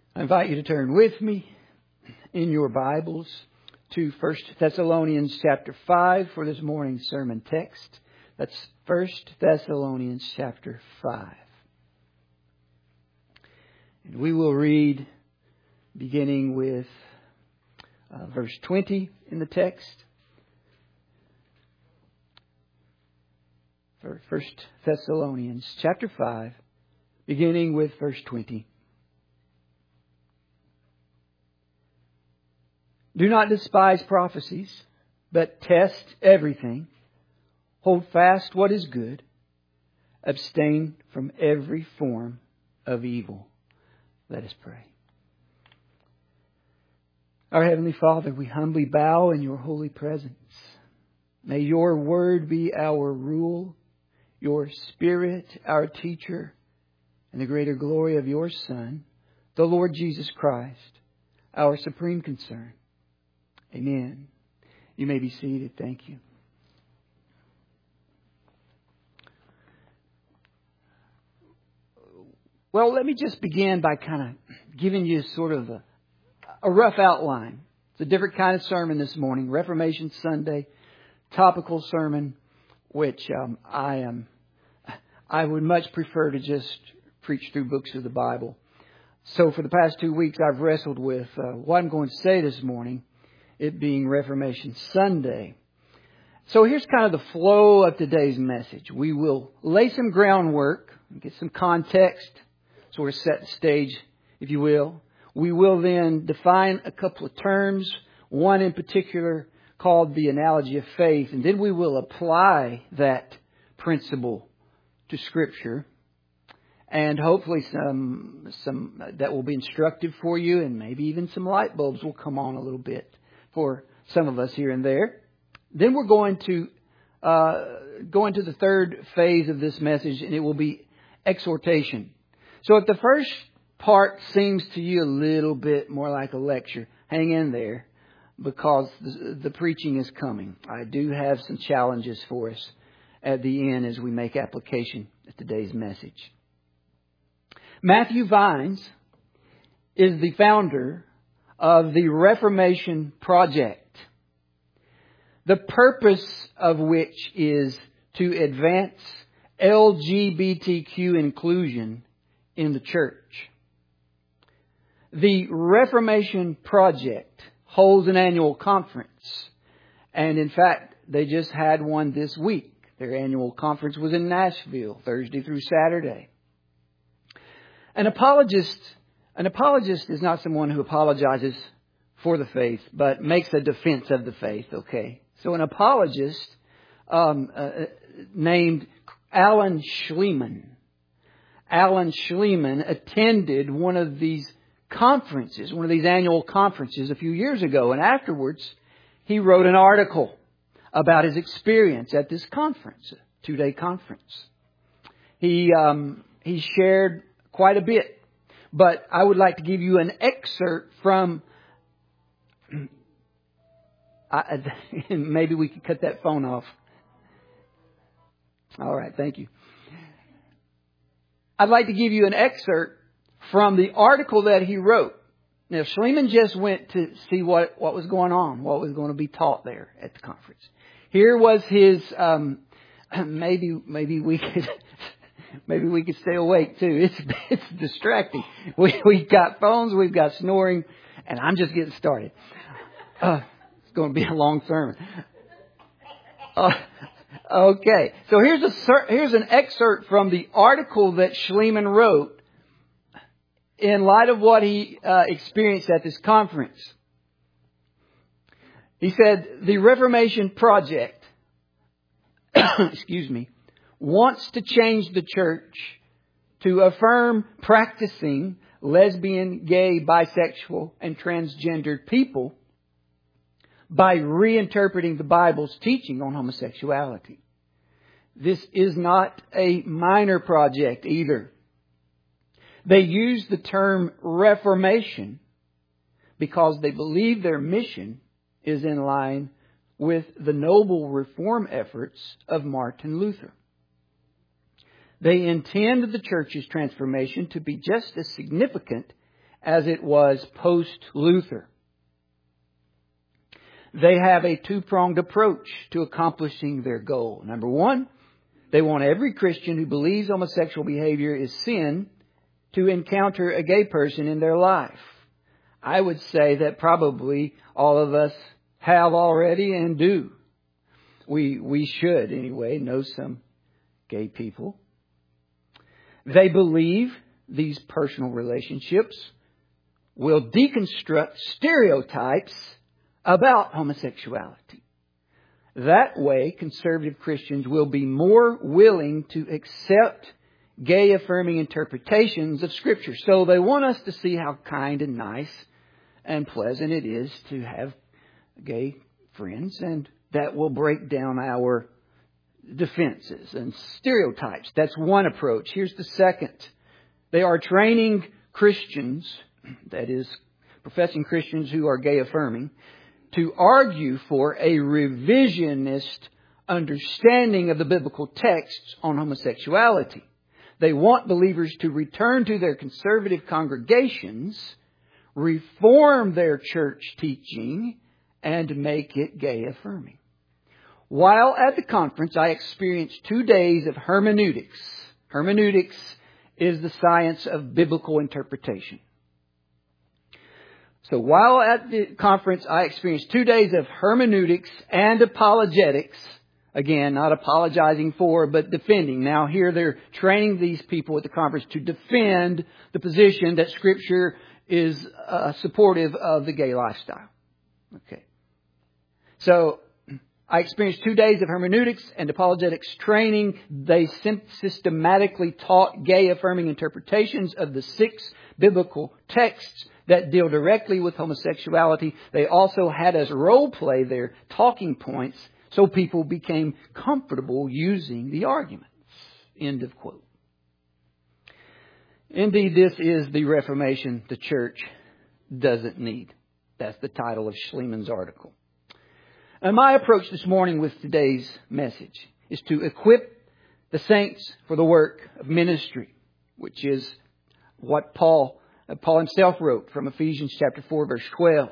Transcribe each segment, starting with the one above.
I invite you to turn with me in your Bibles to 1 Thessalonians chapter 5 for this morning's sermon text. That's 1 Thessalonians chapter 5. And we will read beginning with verse 20 in the text. 1 Thessalonians chapter 5, beginning with verse 20. Do not despise prophecies, but test everything. Hold fast what is good. Abstain from every form of evil. Let us pray. Our Heavenly Father, we humbly bow in your holy presence. May your word be our rule, your Spirit our teacher, and the greater glory of your Son, the Lord Jesus Christ, our supreme concern. Amen. You may be seated. Thank you. Well, let me just begin by kind of giving you sort of a rough outline. It's a different kind of sermon this morning. Reformation Sunday, topical sermon, which I would much prefer to just preach through books of the Bible. So for the past 2 weeks, I've wrestled with what I'm going to say this morning, it being Reformation Sunday. So here's kind of the flow of today's message. We will lay some groundwork, get some context, sort of set the stage, if you will. We will then define a couple of terms, one in particular called the analogy of faith, and then we will apply that principle to Scripture. And hopefully some that will be instructive for you, and maybe even some light bulbs will come on a little bit for some of us here and there. Then we're going to go into the third phase of this message, and it will be exhortation. So if the first part seems to you a little bit more like a lecture, hang in there, because the preaching is coming. I do have some challenges for us at the end as we make application of today's message. Matthew Vines is the founder of the Reformation Project, the purpose of which is to advance LGBTQ inclusion in the church. The Reformation Project holds an annual conference, and in fact, they just had one this week. Their annual conference was in Nashville, Thursday through Saturday. An apologist is not someone who apologizes for the faith, but makes a defense of the faith, okay? So an apologist named Alan Shlemon. Alan Shlemon attended one of these conferences, one of these annual conferences a few years ago. And afterwards, he wrote an article about his experience at this conference, a 2-day conference. He shared quite a bit. But I would like to give you an excerpt from... maybe we could cut that phone off. All right, thank you. I'd like to give you an excerpt from the article that he wrote. Now, Shlemon just went to see what was going on, what was going to be taught there at the conference. Here was his... maybe we could... Maybe we could stay awake too. It's distracting. We've got phones, we've got snoring, and I'm just getting started. It's going to be a long sermon. Okay, so here's an excerpt from the article that Shlemon wrote in light of what he experienced at this conference. He said, the Reformation Project, wants to change the church to affirm practicing lesbian, gay, bisexual, and transgendered people by reinterpreting the Bible's teaching on homosexuality. This is not a minor project either. They use the term Reformation because they believe their mission is in line with the noble reform efforts of Martin Luther. They intend the church's transformation to be just as significant as it was post-Luther. They have a two-pronged approach to accomplishing their goal. Number one, they want every Christian who believes homosexual behavior is sin to encounter a gay person in their life. I would say that probably all of us have already and do. We should, anyway, know some gay people. They believe these personal relationships will deconstruct stereotypes about homosexuality. That way, conservative Christians will be more willing to accept gay-affirming interpretations of Scripture. So they want us to see how kind and nice and pleasant it is to have gay friends, and that will break down our defenses and stereotypes. That's one approach. Here's the second. They are training Christians, that is, professing Christians who are gay-affirming, to argue for a revisionist understanding of the biblical texts on homosexuality. They want believers to return to their conservative congregations, reform their church teaching, and make it gay-affirming. While at the conference, I experienced 2 days of hermeneutics. Hermeneutics is the science of biblical interpretation. So while at the conference, I experienced 2 days of hermeneutics and apologetics. Again, not apologizing for, but defending. Now here they're training these people at the conference to defend the position that Scripture is supportive of the gay lifestyle. Okay. So I experienced 2 days of hermeneutics and apologetics training. They systematically taught gay-affirming interpretations of the 6 biblical texts that deal directly with homosexuality. They also had us role play their talking points so people became comfortable using the arguments. End of quote. Indeed, this is the Reformation the church doesn't need. That's the title of Schliemann's article. And my approach this morning with today's message is to equip the saints for the work of ministry, which is what Paul himself wrote from Ephesians chapter 4, verse 12.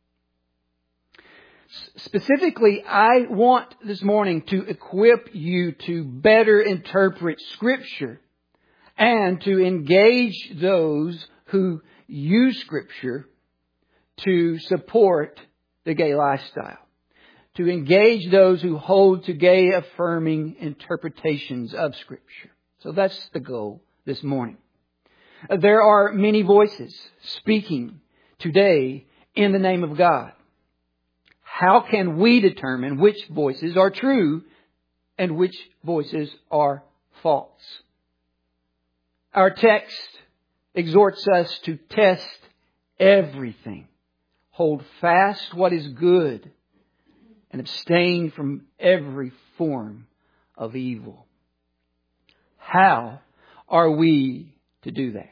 Specifically, I want this morning to equip you to better interpret Scripture and to engage those who use Scripture to support the gay lifestyle. To engage those who hold to gay-affirming interpretations of Scripture. So that's the goal this morning. There are many voices speaking today in the name of God. How can we determine which voices are true and which voices are false? Our text exhorts us to test everything. Hold fast what is good and abstain from every form of evil. How are we to do that?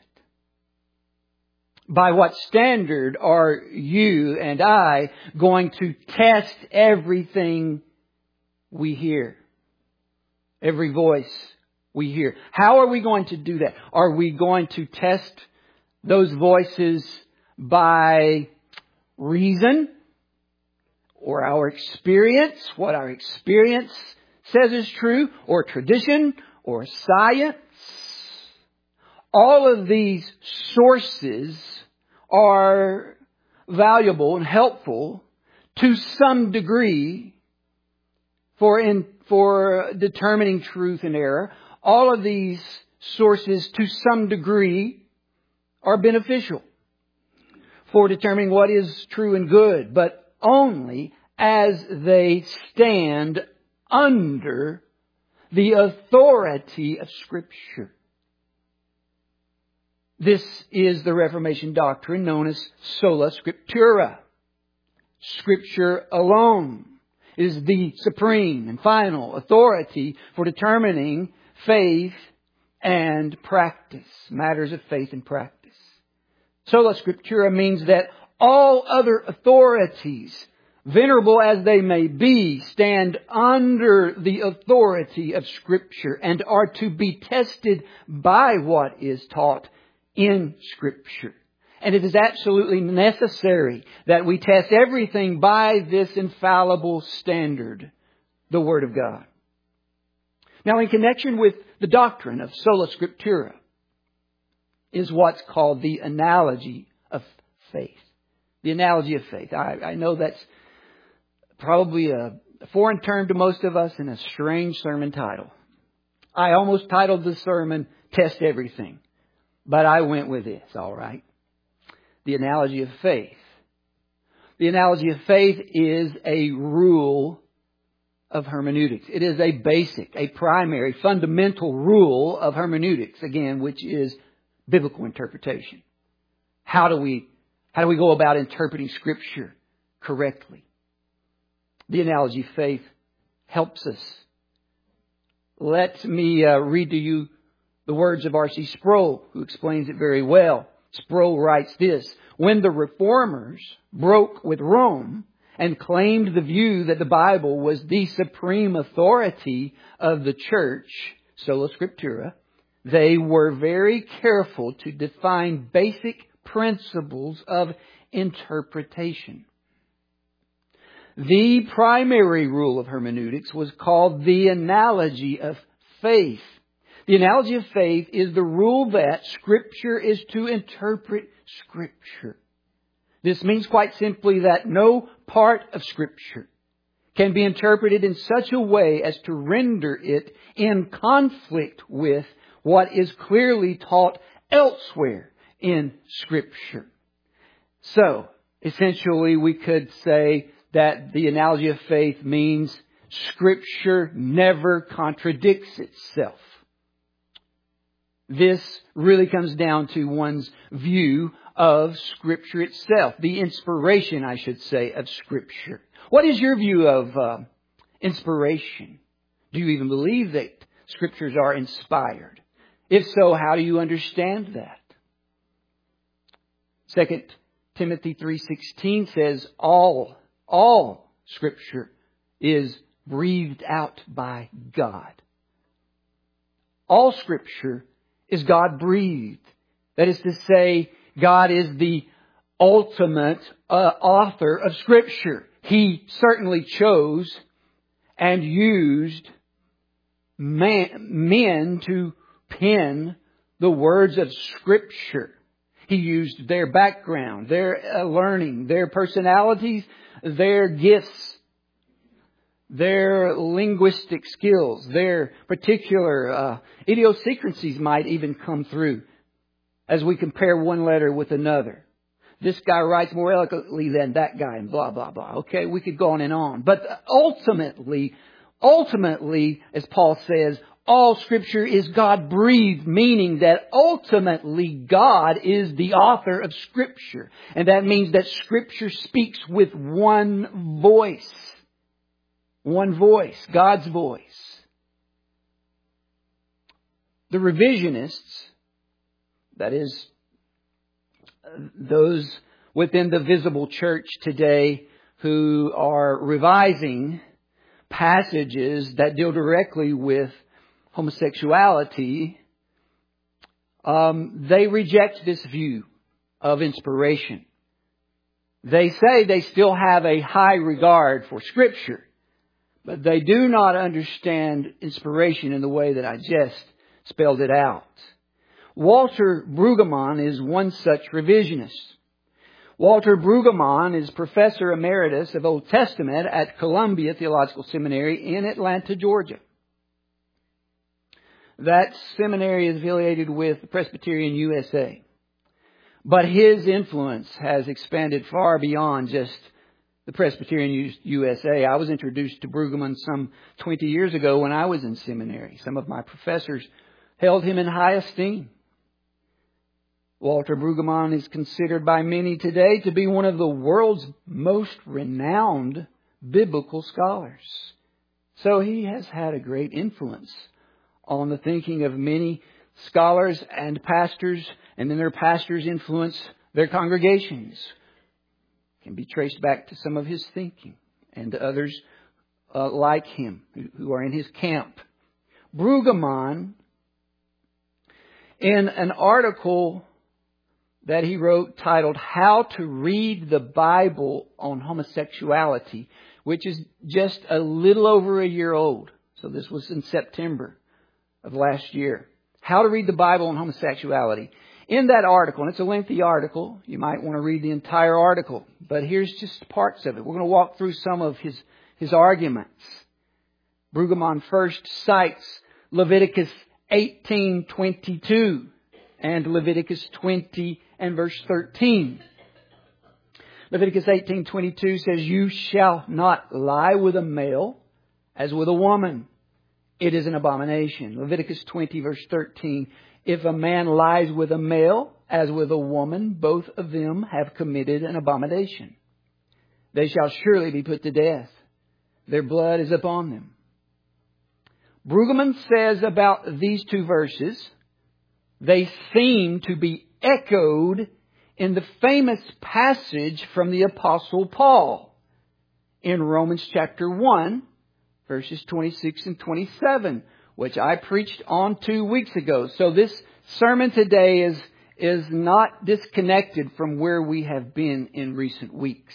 By what standard are you and I going to test everything we hear? Every voice we hear. How are we going to do that? Are we going to test those voices by reason? Or our experience, what our experience says is true, or tradition, or science. All of these sources are valuable and helpful to some degree for determining truth and error. All of these sources to some degree are beneficial for determining what is true and good, but only as they stand under the authority of Scripture. This is the Reformation doctrine known as sola scriptura. Scripture alone is the supreme and final authority for determining faith and practice, matters of faith and practice. Sola scriptura means that all other authorities, venerable as they may be, stand under the authority of Scripture and are to be tested by what is taught in Scripture. And it is absolutely necessary that we test everything by this infallible standard, the Word of God. Now, in connection with the doctrine of sola scriptura is what's called the analogy of faith. The analogy of faith. I know that's probably a foreign term to most of us and a strange sermon title. I almost titled the sermon, Test Everything. But I went with this, all right. The analogy of faith. The analogy of faith is a rule of hermeneutics. It is a basic, a primary, fundamental rule of hermeneutics, again, which is biblical interpretation. How do we go about interpreting Scripture correctly? The analogy of faith helps us. Let me read to you the words of R.C. Sproul, who explains it very well. Sproul writes this: when the Reformers broke with Rome and claimed the view that the Bible was the supreme authority of the church, sola scriptura, they were very careful to define basic principles of interpretation. The primary rule of hermeneutics was called the analogy of faith. The analogy of faith is the rule that Scripture is to interpret Scripture. This means quite simply that no part of Scripture can be interpreted in such a way as to render it in conflict with what is clearly taught elsewhere in Scripture. So, essentially we could say that the analogy of faith means Scripture never contradicts itself. This really comes down to one's view of Scripture itself. The inspiration, I should say, of Scripture. What is your view of inspiration? Do you even believe that Scriptures are inspired? If so, how do you understand that? 2 Timothy 3:16 says all Scripture is breathed out by God. All Scripture is God-breathed. That is to say, God is the ultimate author of Scripture. He certainly chose and used men to pen the words of Scripture. He used their background, their learning, their personalities, their gifts, their linguistic skills, their particular idiosyncrasies might even come through as we compare one letter with another. This guy writes more eloquently than that guy and blah, blah, blah. Okay, we could go on and on. But ultimately, as Paul says, all Scripture is God-breathed, meaning that ultimately God is the author of Scripture. And that means that Scripture speaks with one voice. One voice, God's voice. The revisionists, that is, those within the visible church today who are revising passages that deal directly with homosexuality, they reject this view of inspiration. They say they still have a high regard for Scripture, but they do not understand inspiration in the way that I just spelled it out. Walter Brueggemann is one such revisionist. Walter Brueggemann is Professor Emeritus of Old Testament at Columbia Theological Seminary in Atlanta, Georgia. That seminary is affiliated with Presbyterian USA. But his influence has expanded far beyond just the Presbyterian USA. I was introduced to Brueggemann some 20 years ago when I was in seminary. Some of my professors held him in high esteem. Walter Brueggemann is considered by many today to be one of the world's most renowned biblical scholars. So he has had a great influence on the thinking of many scholars and pastors, and then their pastors influence their congregations. Can be traced back to some of his thinking and to others like him who are in his camp. Brueggemann, in an article that he wrote titled How to Read the Bible on Homosexuality, which is just a little over a year old. So this was in September of last year. How to Read the Bible on Homosexuality. In that article, and it's a lengthy article, you might want to read the entire article, but here's just parts of it. We're going to walk through some of his arguments. Brueggemann first cites Leviticus 18:22 and Leviticus 20 and verse 13. Leviticus 18:22 says, "You shall not lie with a male as with a woman. It is an abomination." Leviticus 20 verse 13, "If a man lies with a male as with a woman, both of them have committed an abomination. They shall surely be put to death. Their blood is upon them." Brueggemann says about these two verses, they seem to be echoed in the famous passage from the Apostle Paul in Romans chapter 1, verses 26 and 27, which I preached on 2 weeks ago. So this sermon today is not disconnected from where we have been in recent weeks.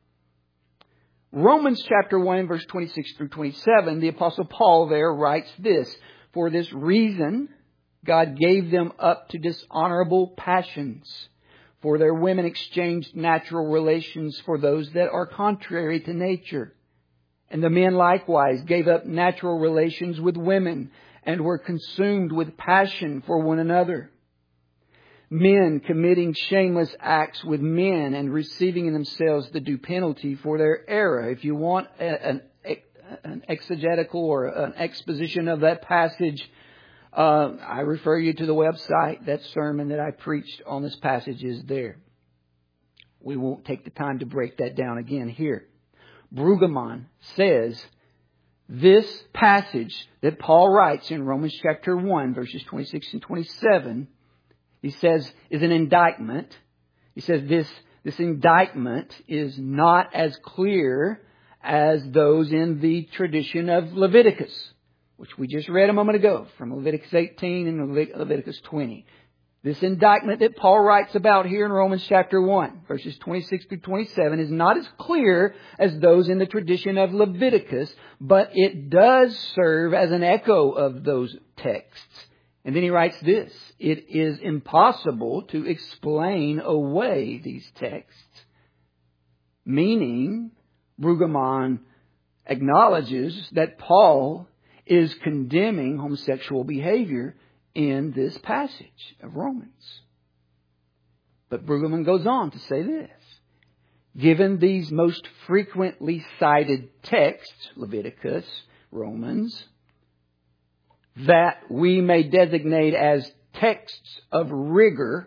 Romans chapter 1, verse 26 through 27, the Apostle Paul there writes this, "For this reason, God gave them up to dishonorable passions. For their women exchanged natural relations for those that are contrary to nature. And the men likewise gave up natural relations with women and were consumed with passion for one another. Men committing shameless acts with men and receiving in themselves the due penalty for their error." If you want an exegetical or an exposition of that passage, I refer you to the website. That sermon that I preached on this passage is there. We won't take the time to break that down again here. Brueggemann says this passage that Paul writes in Romans chapter 1, verses 26 and 27, he says is an indictment. He says this indictment is not as clear as those in the tradition of Leviticus, which we just read a moment ago from Leviticus 18 and Leviticus 20. This indictment that Paul writes about here in Romans chapter 1, verses 26 through 27, is not as clear as those in the tradition of Leviticus, but it does serve as an echo of those texts. And then he writes this: "It is impossible to explain away these texts." Meaning, Brueggemann acknowledges that Paul is condemning homosexual behavior in this passage of Romans. But Brueggemann goes on to say this: given these most frequently cited texts, Leviticus, Romans, that we may designate as texts of rigor,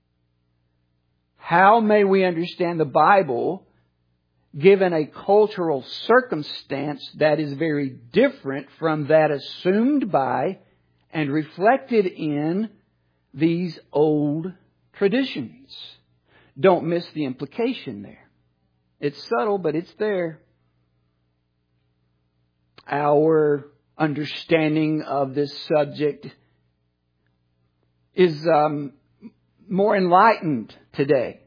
how may we understand the Bible given a cultural circumstance that is very different from that assumed by and reflected in these old traditions? Don't miss the implication there. It's subtle, but it's there. Our understanding of this subject is more enlightened today.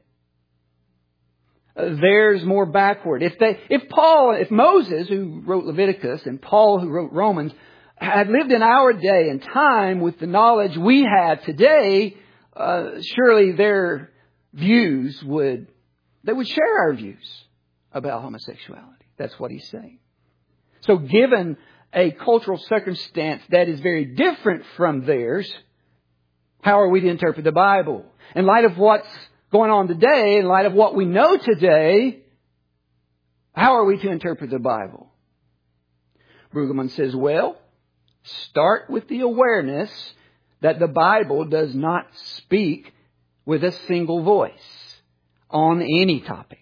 Theirs more backward. If Moses, who wrote Leviticus, and Paul, who wrote Romans, had lived in our day and time with the knowledge we have today, surely their views would share our views about homosexuality. That's what he's saying. So given a cultural circumstance that is very different from theirs, how are we to interpret the Bible? In light of what's going on today, in light of what we know today, how are we to interpret the Bible? Brueggemann says, well, start with the awareness that the Bible does not speak with a single voice on any topic.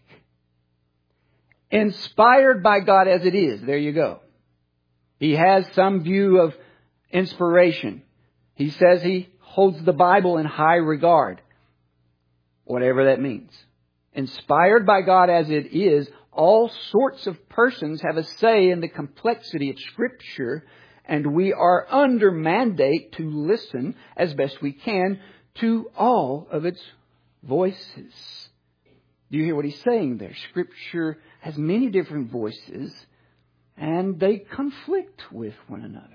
Inspired by God as it is, there you go. He has some view of inspiration. He says he holds the Bible in high regard. Whatever that means. Inspired by God as it is, all sorts of persons have a say in the complexity of Scripture, and we are under mandate to listen as best we can to all of its voices. Do you hear what he's saying there? Scripture has many different voices, and they conflict with one another.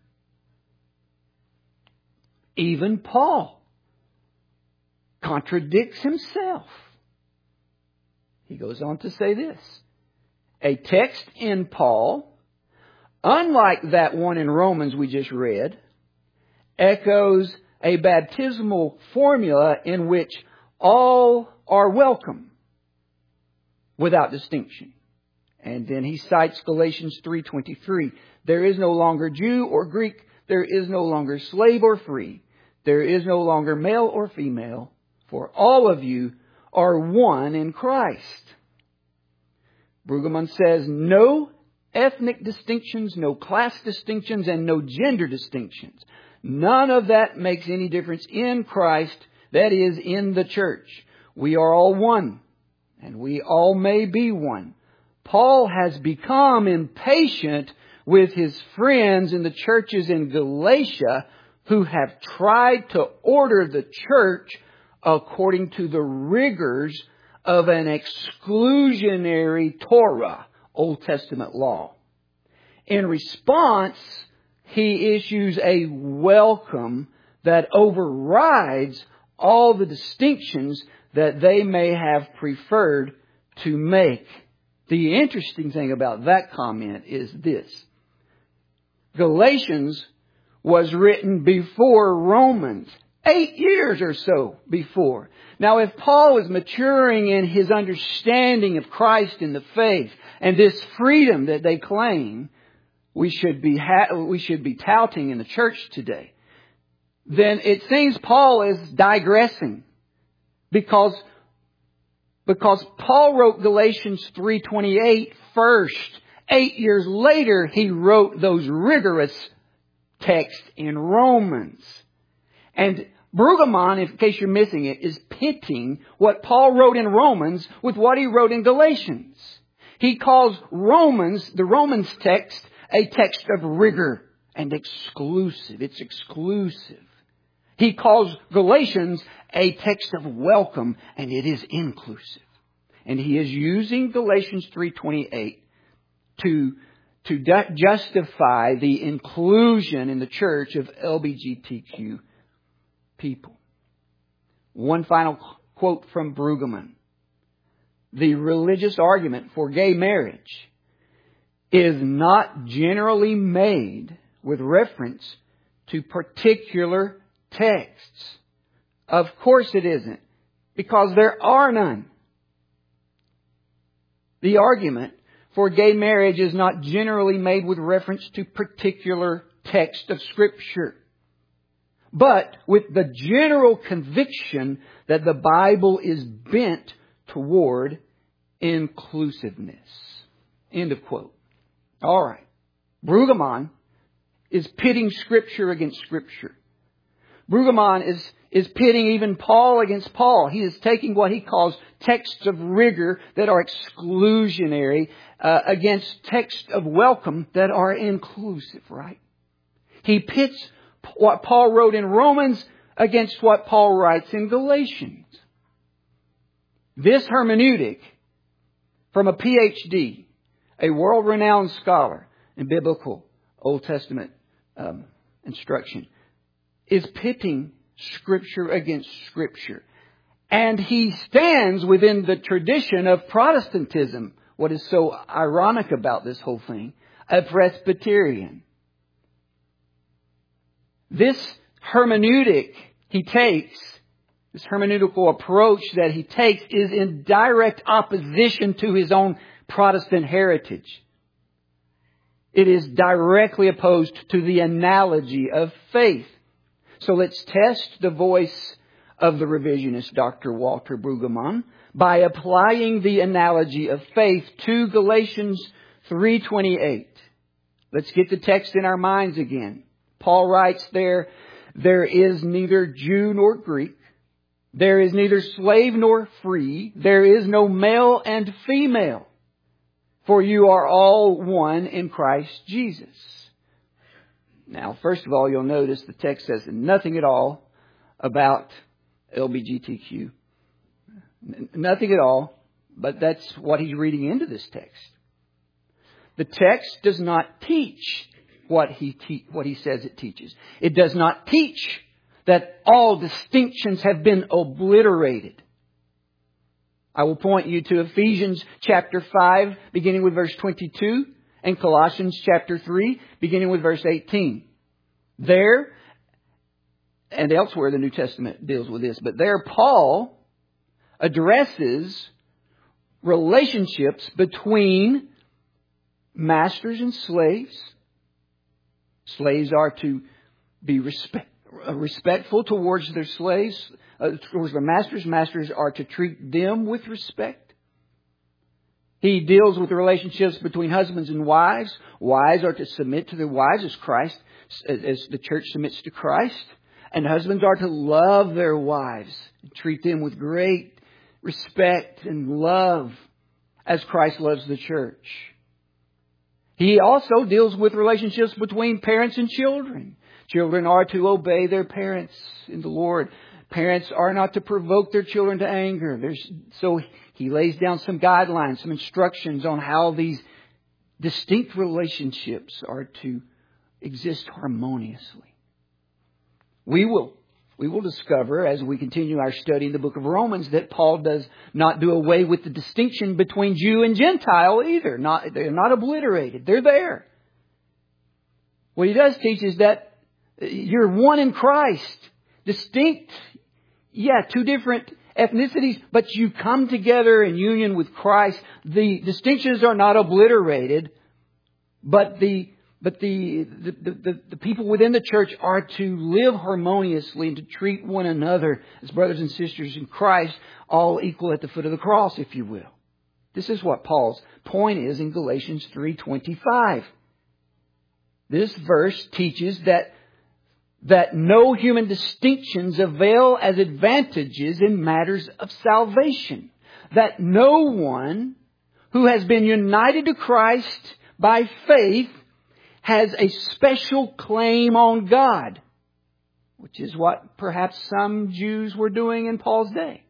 Even Paul contradicts himself. He goes on to say this: a text in Paul, unlike that one in Romans we just read, echoes a baptismal formula in which all are welcome without distinction. And then he cites Galatians 3:23. There is no longer Jew or Greek. There is no longer slave or free. There is no longer male or female. For all of you are one in Christ. Brueggemann says no ethnic distinctions, no class distinctions, and no gender distinctions. None of that makes any difference in Christ, that is, in the church. We are all one, and we all may be one. Paul has become impatient with his friends in the churches in Galatia who have tried to order the church according to the rigors of an exclusionary Torah, Old Testament law. In response, he issues a welcome that overrides all the distinctions that they may have preferred to make. The interesting thing about that comment is this: Galatians was written before Romans, 8 years or so before. Now, if Paul is maturing in his understanding of Christ in the faith and this freedom that they claim we should be touting in the church today, then it seems Paul is digressing because Paul wrote Galatians 3:28 first. 8 years later, he wrote those rigorous texts in Romans. And Brueggemann, in case you're missing it, is pitting what Paul wrote in Romans with what he wrote in Galatians. He calls the Romans text, a text of rigor and exclusive. It's exclusive. He calls Galatians a text of welcome, and it is inclusive. And he is using Galatians 3:28 to justify the inclusion in the church of LGBTQ people. One final quote from Brueggemann. The religious argument for gay marriage is not generally made with reference to particular texts. Of course it isn't, because there are none. The argument for gay marriage is not generally made with reference to particular text of Scripture, but with the general conviction that the Bible is bent toward inclusiveness. End of quote. All right. Brueggemann is pitting Scripture against Scripture. Brueggemann is pitting even Paul against Paul. He is taking what he calls texts of rigor that are exclusionary against texts of welcome that are inclusive, right? He pits what Paul wrote in Romans against what Paul writes in Galatians. This hermeneutic from a PhD, a world-renowned scholar in biblical Old Testament instruction, is pitting Scripture against Scripture. And he stands within the tradition of Protestantism. What is so ironic about this whole thing? A Presbyterian. This hermeneutic he takes, this hermeneutical approach that he takes, is in direct opposition to his own Protestant heritage. It is directly opposed to the analogy of faith. So let's test the voice of the revisionist Dr. Walter Brueggemann by applying the analogy of faith to Galatians 3:28. Let's get the text in our minds again. Paul writes there is neither Jew nor Greek. There is neither slave nor free. There is no male and female. For you are all one in Christ Jesus. Now, first of all, you'll notice the text says nothing at all about LGBTQ. Nothing at all, but that's what he's reading into this text. The text does not teach what he says it teaches. It does not teach that all distinctions have been obliterated. I will point you to Ephesians chapter 5, beginning with verse 22, and Colossians chapter 3, beginning with verse 18. There, and elsewhere the New Testament deals with this, but there Paul addresses relationships between masters and slaves. Slaves are to be respectful towards their slaves, towards their masters. Masters are to treat them with respect. He deals with the relationships between husbands and wives. Wives are to submit to their wives as the church submits to Christ. And husbands are to love their wives, treat them with great respect and love as Christ loves the church. He also deals with relationships between parents and children. Children are to obey their parents in the Lord. Parents are not to provoke their children to anger. So he lays down some guidelines, some instructions on how these distinct relationships are to exist harmoniously. We will discover as we continue our study in the book of Romans that Paul does not do away with the distinction between Jew and Gentile either. They're not obliterated. They're there. What he does teach is that you're one in Christ. Distinct, two different ethnicities, but you come together in union with Christ. The distinctions are not obliterated, but the people within the church are to live harmoniously and to treat one another as brothers and sisters in Christ, all equal at the foot of the cross, if you will. This is what Paul's point is in Galatians 3:25. This verse teaches that no human distinctions avail as advantages in matters of salvation. That no one who has been united to Christ by faith has a special claim on God, which is what perhaps some Jews were doing in Paul's day.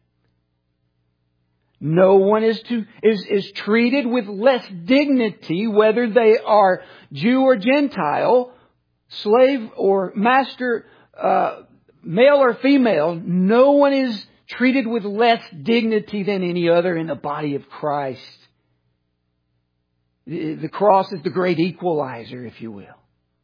No one is treated with less dignity, whether they are Jew or Gentile, slave or master, male or female. No one is treated with less dignity than any other in the body of Christ. The cross is the great equalizer, if you will.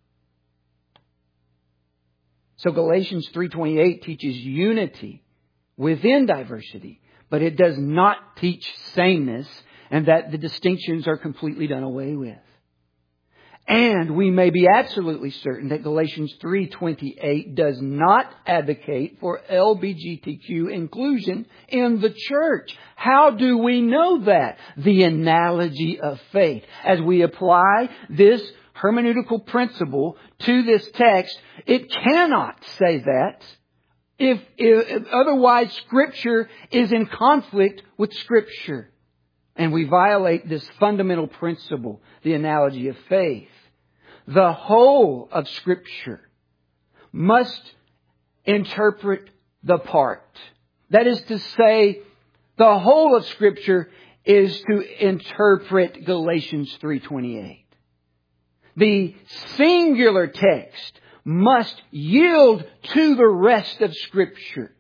So Galatians 3:28 teaches unity within diversity, but it does not teach sameness and that the distinctions are completely done away with. And we may be absolutely certain that Galatians 3:28 does not advocate for LGBTQ inclusion in the church. How do we know that? The analogy of faith. As we apply this hermeneutical principle to this text, it cannot say that if otherwise Scripture is in conflict with Scripture. And we violate this fundamental principle, the analogy of faith. The whole of Scripture must interpret the part. That is to say, the whole of Scripture is to interpret Galatians 3:28. The singular text must yield to the rest of Scripture.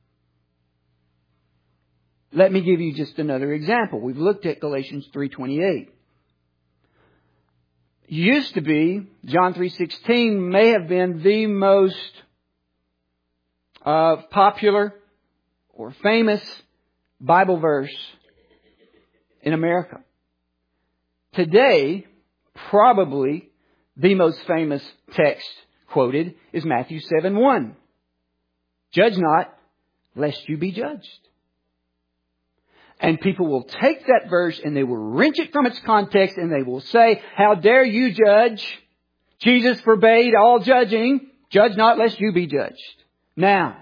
Let me give you just another example. We've looked at Galatians 3:28. Used to be, John 3:16 may have been the most popular or famous Bible verse in America. Today, probably the most famous text quoted is Matthew 7:1. Judge not, lest you be judged. And people will take that verse and they will wrench it from its context and they will say, how dare you judge? Jesus forbade all judging. Judge not lest you be judged. Now,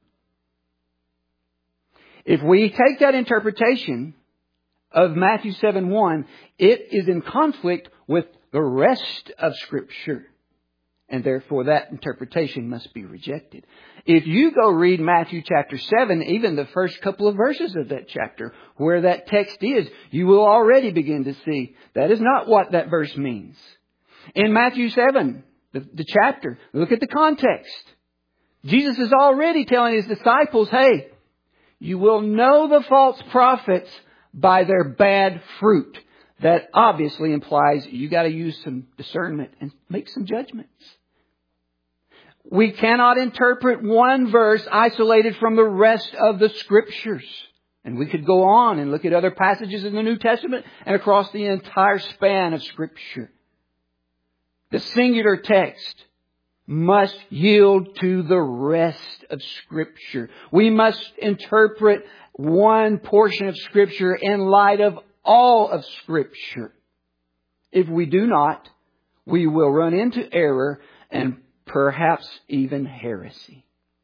if we take that interpretation of Matthew 7:1, it is in conflict with the rest of Scripture. And therefore that interpretation must be rejected. If you go read Matthew chapter 7, even the first couple of verses of that chapter, where that text is, you will already begin to see that is not what that verse means. In Matthew 7, the chapter, look at the context. Jesus is already telling His disciples, hey, you will know the false prophets by their bad fruit. That obviously implies you got to use some discernment and make some judgments. We cannot interpret one verse isolated from the rest of the Scriptures. And we could go on and look at other passages in the New Testament and across the entire span of Scripture. The singular text must yield to the rest of Scripture. We must interpret one portion of Scripture in light of all of Scripture. If we do not, we will run into error and perhaps even heresy.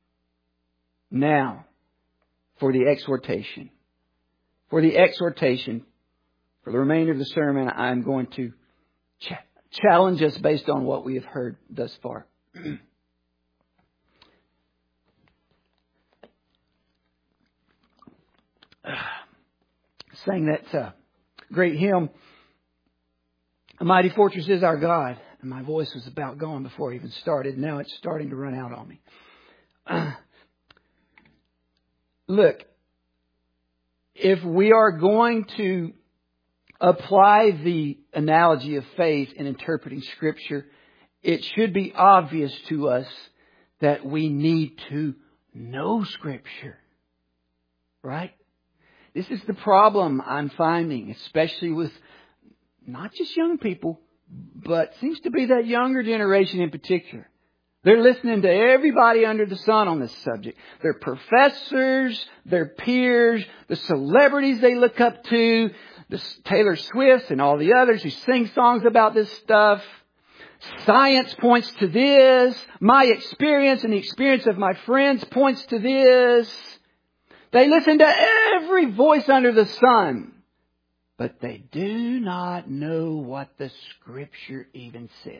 Now, for the exhortation. For the exhortation, for the remainder of the sermon, I'm going to challenge us based on what we have heard thus far. Sang that great hymn, "A Mighty Fortress is Our God." And my voice was about gone before I even started. Now it's starting to run out on me. Look, if we are going to apply the analogy of faith in interpreting Scripture, it should be obvious to us that we need to know Scripture. Right? This is the problem I'm finding, especially with not just young people, but seems to be that younger generation in particular. They're listening to everybody under the sun on this subject. Their professors, their peers, the celebrities they look up to, the Taylor Swift and all the others who sing songs about this stuff. Science points to this. My experience and the experience of my friends points to this. They listen to every voice under the sun. But they do not know what the Scripture even says.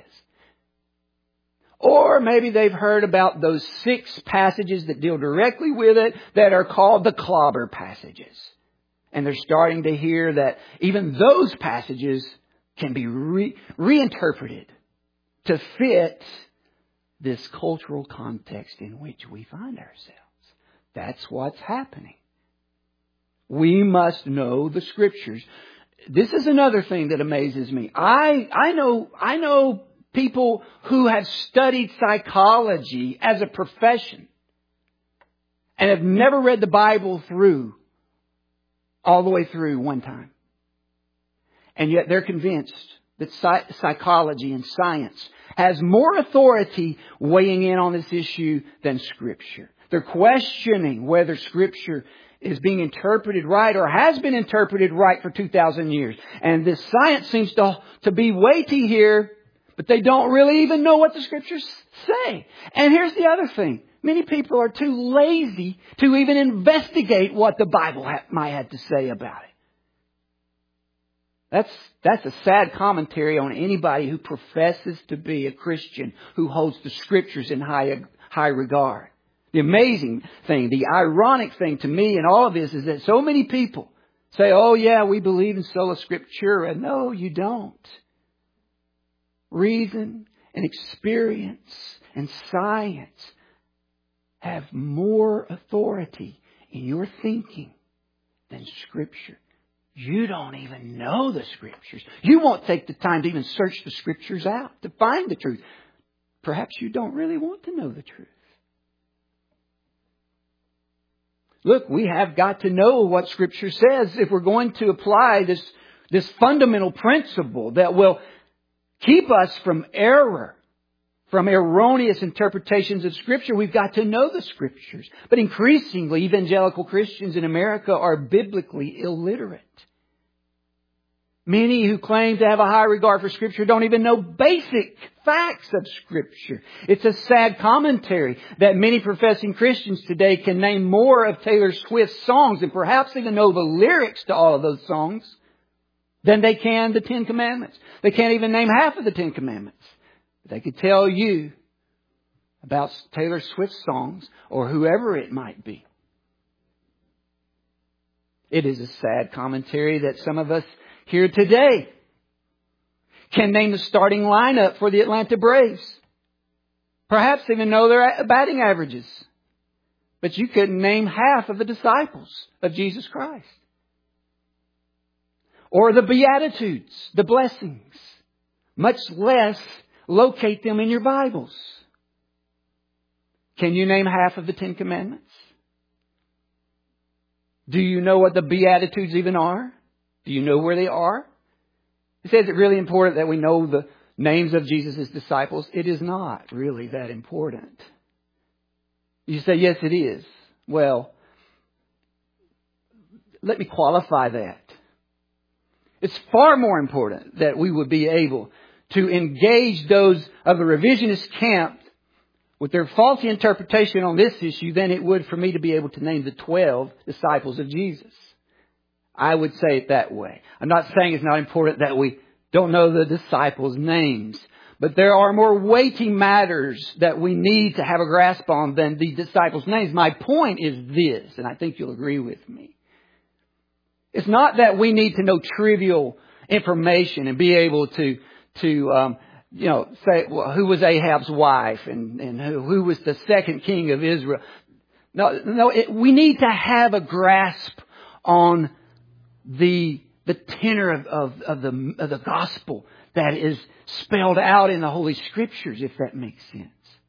Or maybe they've heard about those 6 passages that deal directly with it that are called the clobber passages. And they're starting to hear that even those passages can be reinterpreted to fit this cultural context in which we find ourselves. That's what's happening. We must know the Scriptures. This is another thing that amazes me. I know people who have studied psychology as a profession and have never read the Bible all the way through one time. And yet they're convinced that psychology and science has more authority weighing in on this issue than Scripture. They're questioning whether Scripture is being interpreted right or has been interpreted right for 2,000 years. And this science seems to be weighty here, but they don't really even know what the Scriptures say. And here's the other thing. Many people are too lazy to even investigate what the Bible might have to say about it. That's a sad commentary on anybody who professes to be a Christian who holds the Scriptures in high regard. The amazing thing, the ironic thing to me in all of this is that so many people say, oh yeah, we believe in sola scriptura. No, you don't. Reason and experience and science have more authority in your thinking than Scripture. You don't even know the Scriptures. You won't take the time to even search the Scriptures out to find the truth. Perhaps you don't really want to know the truth. Look, we have got to know what Scripture says if we're going to apply this fundamental principle that will keep us from error, from erroneous interpretations of Scripture. We've got to know the Scriptures. But increasingly, evangelical Christians in America are biblically illiterate. Many who claim to have a high regard for Scripture don't even know basic facts of Scripture. It's a sad commentary that many professing Christians today can name more of Taylor Swift's songs and perhaps even know the lyrics to all of those songs than they can the 10 Commandments. They can't even name half of the 10 Commandments. They could tell you about Taylor Swift songs or whoever it might be. It is a sad commentary that some of us here today can name the starting lineup for the Atlanta Braves. Perhaps even know their batting averages. But you couldn't name half of the disciples of Jesus Christ. Or the Beatitudes, the blessings. Much less locate them in your Bibles. Can you name half of the Ten Commandments? Do you know what the Beatitudes even are? Do you know where they are? It says it's really important that we know the names of Jesus' disciples. It is not really that important. You say, yes, it is. Well, let me qualify that. It's far more important that we would be able to engage those of the revisionist camp with their faulty interpretation on this issue than it would for me to be able to name the 12 disciples of Jesus. I would say it that way. I'm not saying it's not important that we don't know the disciples' names. But there are more weighty matters that we need to have a grasp on than the disciples' names. My point is this, and I think you'll agree with me. It's not that we need to know trivial information and be able to say, well, who was Ahab's wife and who was the second king of Israel. No, we need to have a grasp on the tenor of the gospel that is spelled out in the Holy Scriptures, if that makes sense.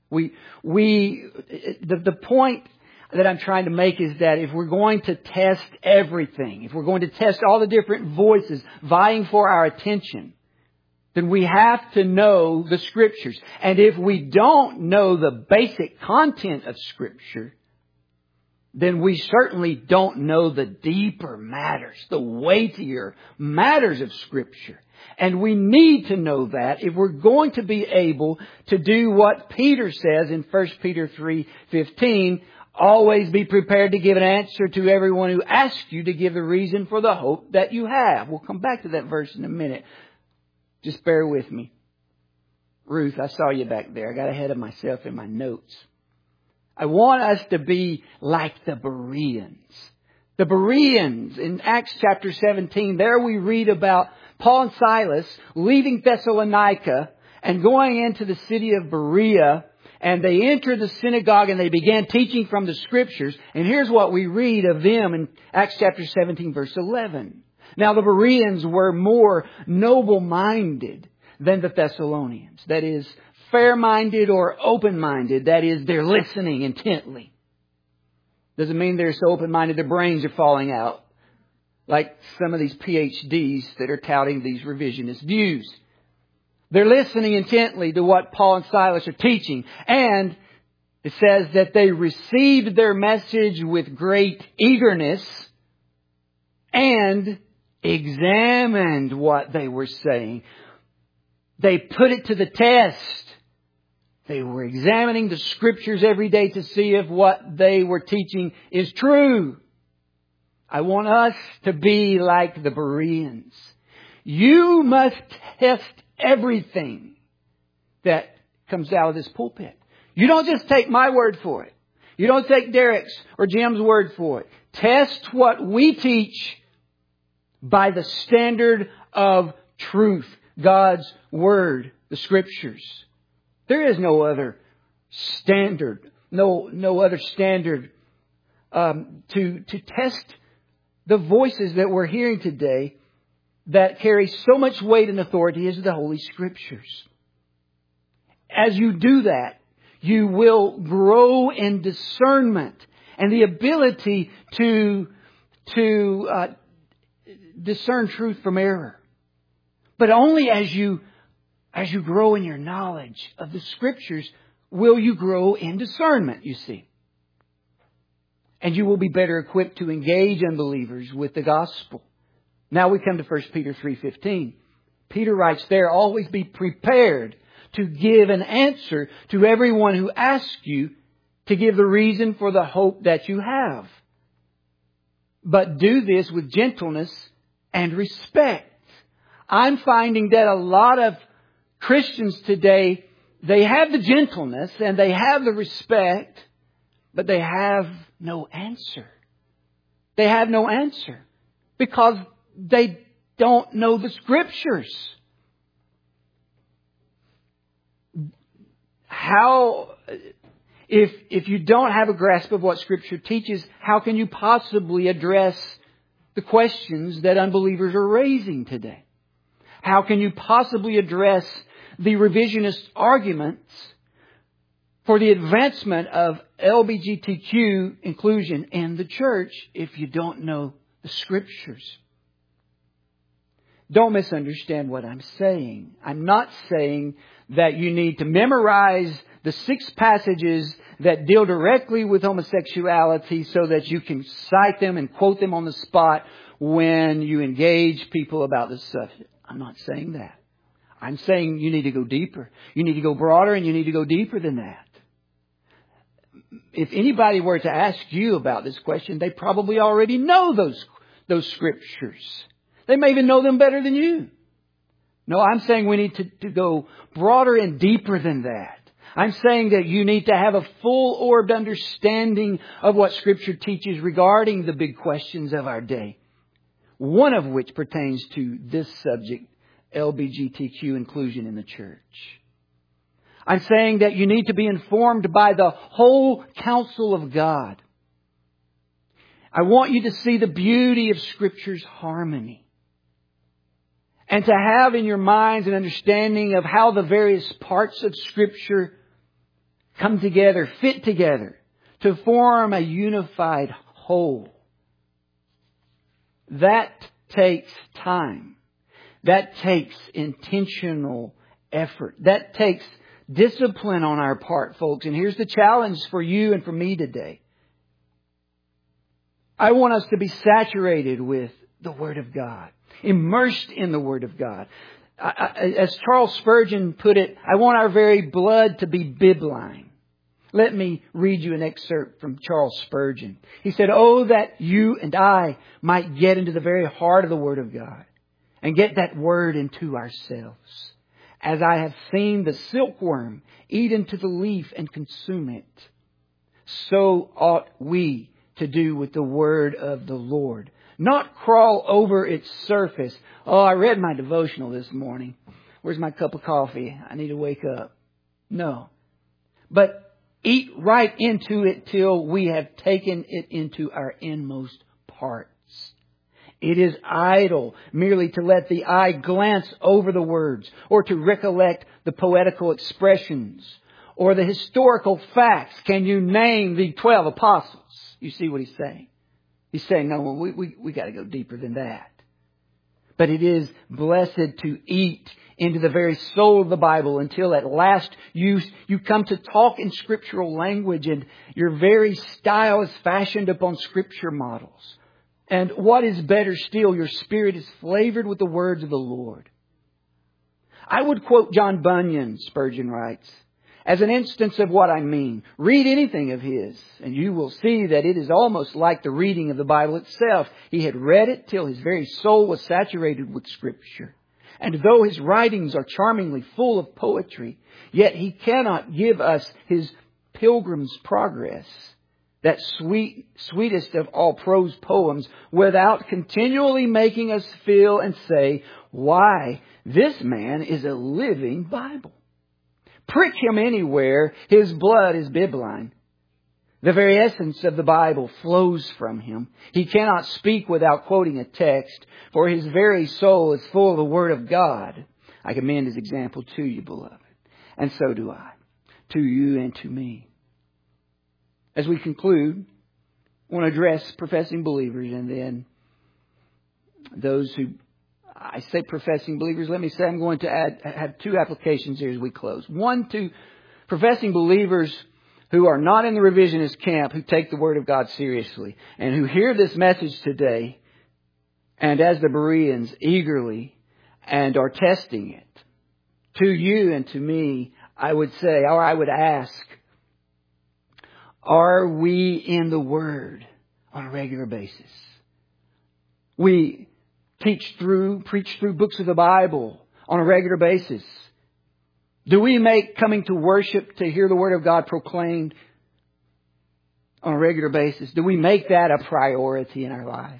The point that I'm trying to make is that if we're going to test everything, if we're going to test all the different voices vying for our attention, then we have to know the Scriptures. And if we don't know the basic content of Scripture, then we certainly don't know the deeper matters, the weightier matters of Scripture. And we need to know that if we're going to be able to do what Peter says in 1 Peter 3:15, always be prepared to give an answer to everyone who asks you to give the reason for the hope that you have. We'll come back to that verse in a minute. Just bear with me. Ruth, I saw you back there. I got ahead of myself in my notes. I want us to be like the Bereans. The Bereans in Acts chapter 17, there we read about Paul and Silas leaving Thessalonica and going into the city of Berea. And they entered the synagogue and they began teaching from the Scriptures. And here's what we read of them in Acts chapter 17 verse 11. Now the Bereans were more noble-minded than the Thessalonians. That is, fair-minded or open-minded. That is, they're listening intently. Doesn't mean they're so open-minded their brains are falling out. Like some of these PhDs that are touting these revisionist views. They're listening intently to what Paul and Silas are teaching. And it says that they received their message with great eagerness and examined what they were saying. They put it to the test. They were examining the Scriptures every day to see if what they were teaching is true. I want us to be like the Bereans. You must test everything that comes out of this pulpit. You don't just take my word for it. You don't take Derek's or Jim's word for it. Test what we teach by the standard of truth. God's Word, the Scriptures. There is no other standard, no other standard to test the voices that we're hearing today that carry so much weight and authority as the Holy Scriptures. As you do that, you will grow in discernment and the ability to discern truth from error. But only as you grow in your knowledge of the Scriptures will you grow in discernment, you see. And you will be better equipped to engage unbelievers with the gospel. Now we come to 1 Peter 3:15. Peter writes there, always be prepared to give an answer to everyone who asks you to give the reason for the hope that you have. But do this with gentleness and respect. I'm finding that a lot of Christians today they have the gentleness and they have the respect, but they have no answer. They have no answer because they don't know the Scriptures. How, if you don't have a grasp of what Scripture teaches, how can you possibly address the questions that unbelievers are raising today? How can you possibly address the revisionist arguments for the advancement of LGBTQ inclusion in the church if you don't know the Scriptures? Don't misunderstand what I'm saying. I'm not saying that you need to memorize the 6 passages that deal directly with homosexuality so that you can cite them and quote them on the spot when you engage people about this subject. I'm not saying that. I'm saying you need to go deeper. You need to go broader and you need to go deeper than that. If anybody were to ask you about this question, they probably already know those Scriptures. They may even know them better than you. No, I'm saying we need to go broader and deeper than that. I'm saying that you need to have a full-orbed understanding of what Scripture teaches regarding the big questions of our day. One of which pertains to this subject, LGBTQ inclusion in the church. I'm saying that you need to be informed by the whole counsel of God. I want you to see the beauty of Scripture's harmony. And to have in your minds an understanding of how the various parts of Scripture come together, fit together, to form a unified whole. That takes time. That takes intentional effort. That takes discipline on our part, folks. And here's the challenge for you and for me today. I want us to be saturated with the Word of God. Immersed in the Word of God. As Charles Spurgeon put it, I want our very blood to be bibline. Let me read you an excerpt from Charles Spurgeon. He said, "Oh, that you and I might get into the very heart of the Word of God and get that Word into ourselves. As I have seen the silkworm eat into the leaf and consume it, so ought we to do with the Word of the Lord. Not crawl over its surface." Oh, I read my devotional this morning. Where's my cup of coffee? I need to wake up. No. But eat right into it till we have taken it into our inmost parts. It is idle merely to let the eye glance over the words or to recollect the poetical expressions or the historical facts. Can you name the 12 apostles? You see what he's saying? He's saying, no, we got to go deeper than that. But it is blessed to eat into the very soul of the Bible until at last you come to talk in scriptural language and your very style is fashioned upon Scripture models. And what is better still, your spirit is flavored with the words of the Lord. I would quote John Bunyan, Spurgeon writes, as an instance of what I mean. Read anything of his, and you will see that it is almost like the reading of the Bible itself. He had read it till his very soul was saturated with Scripture. And though his writings are charmingly full of poetry, yet he cannot give us his Pilgrim's Progress, that sweetest of all prose poems, without continually making us feel and say, why, this man is a living Bible. Prick him anywhere, his blood is bibline. The very essence of the Bible flows from him. He cannot speak without quoting a text, for his very soul is full of the Word of God. I commend his example to you, beloved. And so do I, to you and to me. As we conclude, I want to address professing believers and then those who, I say professing believers, let me say I'm going to have 2 applications here as we close. One to professing believers who are not in the revisionist camp, who take the Word of God seriously and who hear this message today and as the Bereans eagerly and are testing it. To you and to me, I would say, or I would ask, are we in the Word on a regular basis? We preach through books of the Bible on a regular basis. Do we make coming to worship to hear the Word of God proclaimed on a regular basis? Do we make that a priority in our lives?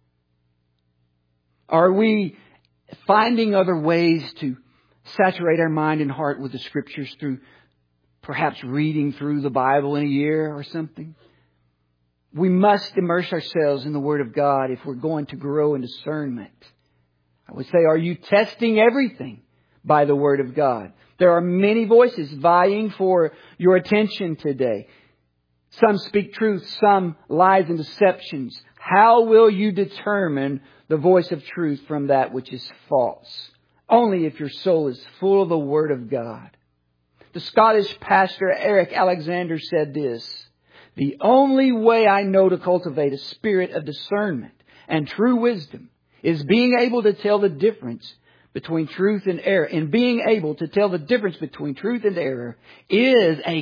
Are we finding other ways to saturate our mind and heart with the Scriptures through perhaps reading through the Bible in a year or something? We must immerse ourselves in the Word of God if we're going to grow in discernment. I would say, are you testing everything by the Word of God? There are many voices vying for your attention today. Some speak truth, some lies and deceptions. How will you determine the voice of truth from that which is false? Only if your soul is full of the Word of God. The Scottish pastor Eric Alexander said this: "The only way I know to cultivate a spirit of discernment and true wisdom is being able to tell the difference between truth and error." And being able to tell the difference between truth and error is a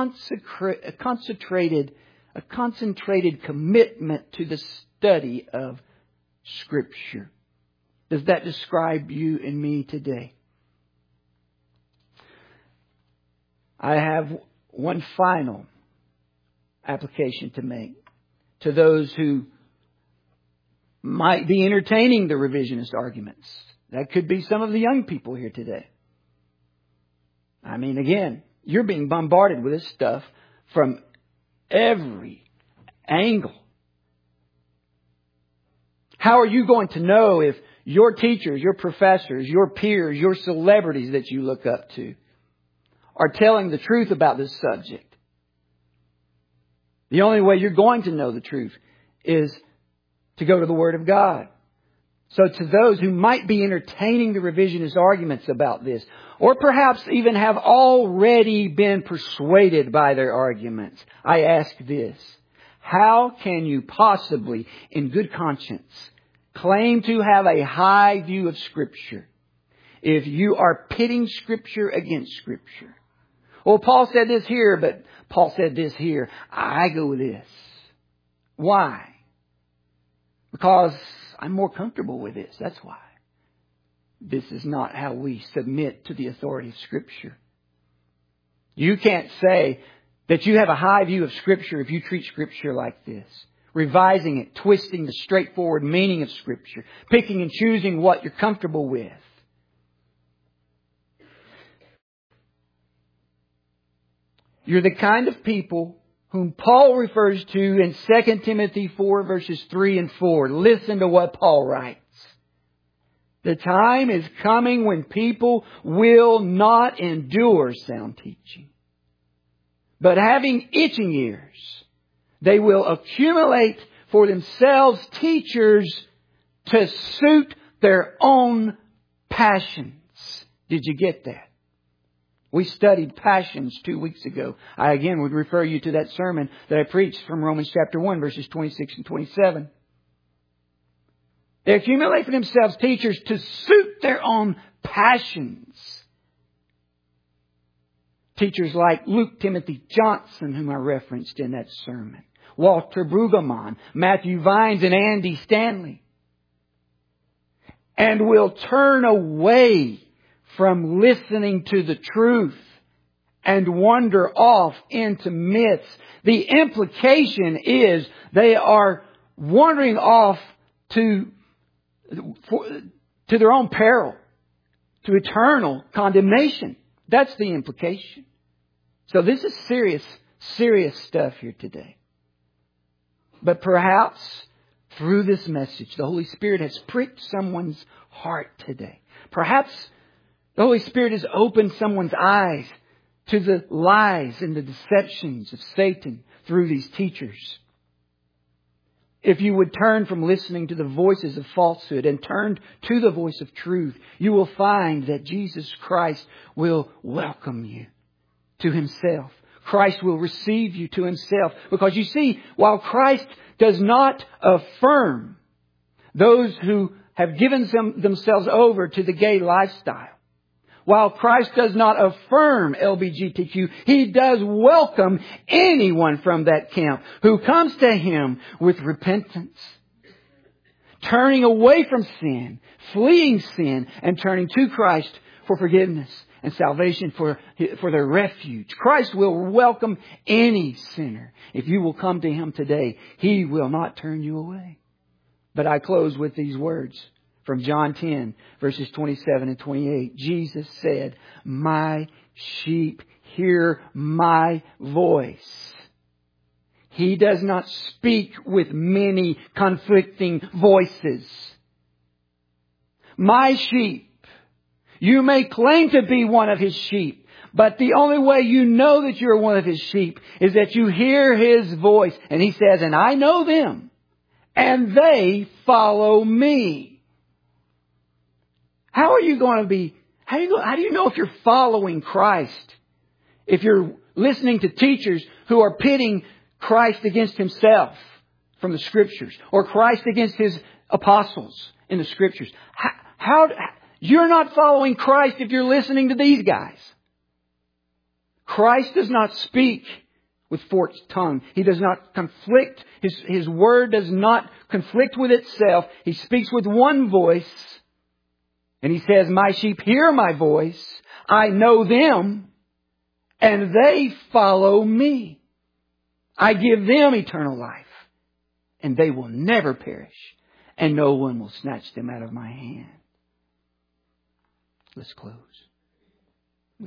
concentrated commitment to the study of Scripture. Does that describe you and me today? I have one final application to make to those who might be entertaining the revisionist arguments. That could be some of the young people here today. I mean, again, you're being bombarded with this stuff from every angle. How are you going to know if your teachers, your professors, your peers, your celebrities that you look up to are telling the truth about this subject? The only way you're going to know the truth is to go to the Word of God. So to those who might be entertaining the revisionist arguments about this, or perhaps even have already been persuaded by their arguments, I ask this: how can you possibly, in good conscience, claim to have a high view of Scripture if you are pitting Scripture against Scripture? Well, Paul said this here, but Paul said this here. I go with this. Why? Because I'm more comfortable with this. That's why. This is not how we submit to the authority of Scripture. You can't say that you have a high view of Scripture if you treat Scripture like this. Revising it, twisting the straightforward meaning of Scripture, picking and choosing what you're comfortable with. You're the kind of people whom Paul refers to in 2 Timothy 4 verses 3 and 4. Listen to what Paul writes. The time is coming when people will not endure sound teaching, but having itching ears, they will accumulate for themselves teachers to suit their own passions. Did you get that? We studied passions 2 weeks ago. I again would refer you to that sermon that I preached from Romans chapter 1 verses 26 and 27. They accumulate for themselves teachers to suit their own passions. Teachers like Luke Timothy Johnson, whom I referenced in that sermon, Walter Brueggemann, Matthew Vines, and Andy Stanley. And will turn away from listening to the truth and wander off into myths. The implication is they are wandering off to their own peril, to eternal condemnation. That's the implication. So this is serious stuff here today. But perhaps through this message, the Holy Spirit has pricked someone's heart today. Perhaps the Holy Spirit has opened someone's eyes to the lies and the deceptions of Satan through these teachers. If you would turn from listening to the voices of falsehood and turn to the voice of truth, you will find that Jesus Christ will welcome you to Himself. Christ will receive you to Himself. Because you see, while Christ does not affirm those who have given themselves over to the gay lifestyle, while Christ does not affirm LGBTQ, He does welcome anyone from that camp who comes to Him with repentance, turning away from sin, fleeing sin, and turning to Christ for forgiveness and salvation for their refuge. Christ will welcome any sinner. If you will come to Him today, He will not turn you away. But I close with these words from John 10, verses 27 and 28. Jesus said, "My sheep hear my voice." He does not speak with many conflicting voices. My sheep. You may claim to be one of His sheep, but the only way you know that you're one of His sheep is that you hear His voice. And He says, "And I know them, and they follow me." How do you know if you're following Christ? If you're listening to teachers who are pitting Christ against Himself from the Scriptures, or Christ against His apostles in the Scriptures. You're not following Christ if you're listening to these guys. Christ does not speak with forked tongue. He does not conflict. His word does not conflict with itself. He speaks with one voice. And He says, "My sheep hear my voice. I know them, and they follow me. I give them eternal life, and they will never perish, and no one will snatch them out of my hand." Let's close.